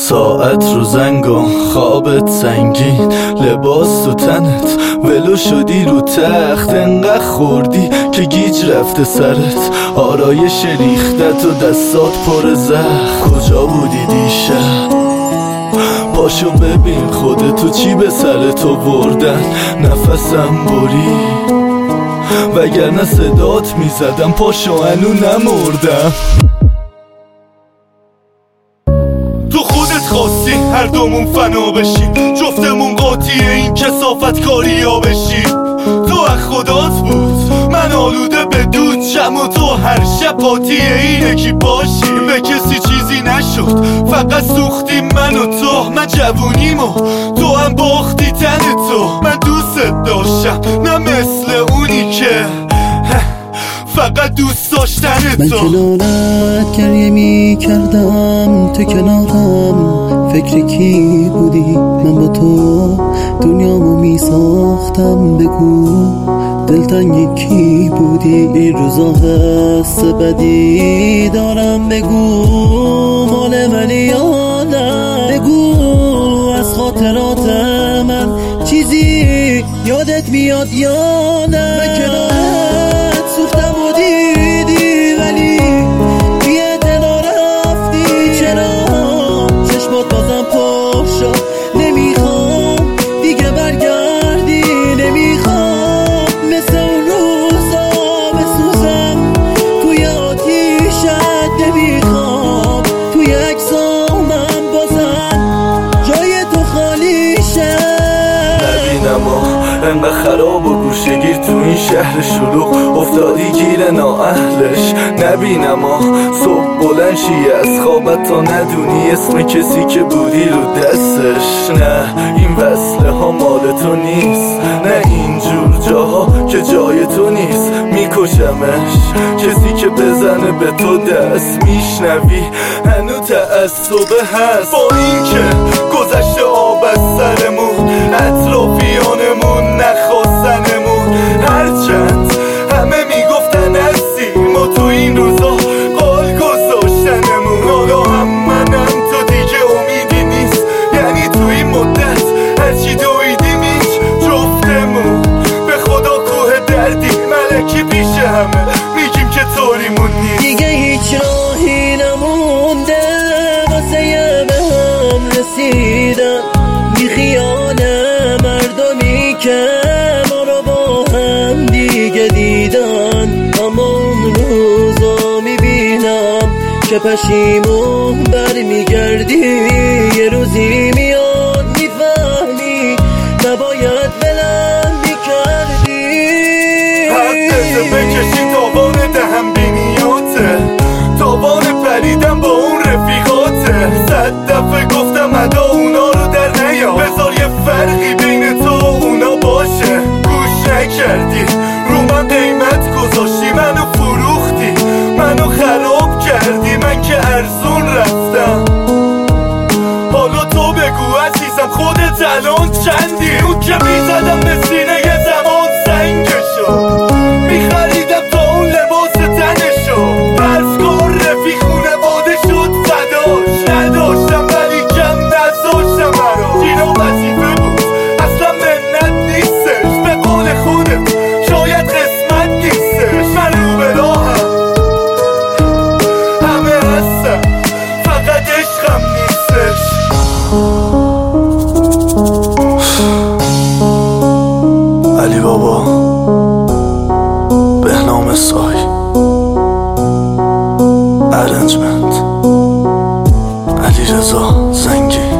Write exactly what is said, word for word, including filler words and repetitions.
ساعت رو زنگام، خوابت سنگین، لباس تو تنت، ولو شدی رو تخت، انقدر خوردی که گیج رفته سرت، آرایش ریختت و دستات پر زخم. کجا بودی دیشب؟ پاشو ببین خودتو چی به سرتو بردن، نفسم برید وگرنه صدات میزدم، پاشو هنو نمردم. تو خودت خواستی هر دومون فنا بشیم، جفتمون قاطی این کثافت کاری ها بشیم. تو از خدات بود من آلوده به دود شم و تو هر شب قاطی اینه کی باشیم. به کسی چیزی نشد فقط سوختیم من و تو، من جوونیمو تو هم باختی تن تو. من دوست داشتم نه مثل اونی که فقط دوست داشتن تو. من کنارت گریه می کردم، تو کنارم فکر کی بودی؟ من با تو دنیامو می ساختم، بگو دلتنگ کی بودی؟ این روزا حس بدی دارم، بگو مال منی یا نه؟ بگو از خاطرات من چیزی یادت میاد یا نه؟ من کنارت سوختم و دیدی ولی بی اعتنا رفتی، چرا چشمات بازم پر شد؟ نمیخوام دیگه برگردی، نمیخوام مثل اون روزا بسوزم توی آتیشت، نمیخوام توی عکسامم بازم جای تو خالی شه. نبینم آه انقدر خراب و گوشگیر تو این شهر شلوغ، افتادی گیر نااهلش. نبینم آه صبح بلند شی از خوابت تا ندونی اسم کسی که بودی رو دستش. نه این وصله ها مال تو نیست، نه اینجور جاها که جای تو نیست. میکشمش کسی که بزنه به تو دست، میشنوی هنو تعصبه هست. با این که گذشته آب از سرمون، اطرافیانمون نخواستنمون، هرچند همه میگفتن هستیم و تو این روزا قال گذاشتنمون. حالا هم منم تو دیگه امیدی نیست، یعنی تو این مدت هرچی دویدیم هیچ جفتمون. به خدا کوه دردی ملکی پیش همه میگیم که طوریمون نیست. دیگه هیچ راهی نمونده واسه به هم رسیدن، بی خیال مردمی که ما رو با هم دیگه دیدن. اما اون روزا میبینم که پشیمون برمیگردی، یه روزی میاد میفهمی نباید بلند میکردی. حقیقت بکشی تاوان دهم بینیاته، تاوان پریدم با اون رفیقاته. صد دفعه گفتم ادا اونا رو در نیا، بذار یه فرقی بین تو و اونا باشه. گوش نکردی رو من قیمت گذاشتی، منو فروختی، منو خراب کردی، من که ارزون رفتم. حالا تو بگو عزیزم خودت الان چندی؟ اون که میزدم به سینه یه زمان سنگشو، میخریدم تا اون لباس تنشو، فرض کن رفیق خونواده شد فداش. نداشتم ولی کم نذاشتم برا، اینا وظیفه بود اصلا منت نیستش. به قول خودت شاید قسمت نیستش. من رو به راهم همه هستم فقط عشقم نیستش. علی بابا، بهنام سای، ارنجمنت علی رضا زنگی.